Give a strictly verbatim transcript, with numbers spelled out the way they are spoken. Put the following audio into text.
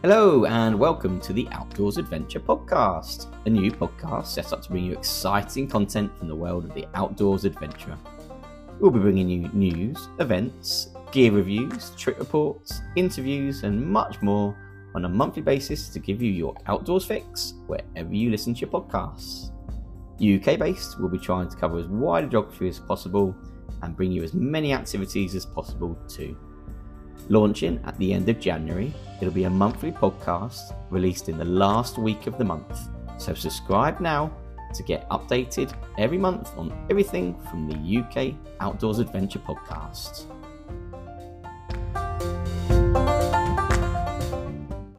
Hello and welcome to the Outdoors Adventure Podcast, a new podcast set up to bring you exciting content from the world of the outdoors adventurer. We'll be bringing you news, events, gear reviews, trip reports, interviews and much more on a monthly basis to give you your outdoors fix wherever you listen to your podcasts. U K based, we'll be trying to cover as wide a geography as possible and bring you as many activities as possible too. Launching at the end of January, it'll be a monthly podcast released in the last week of the month. So subscribe now to get updated every month on everything from the U K Outdoors Adventure Podcast.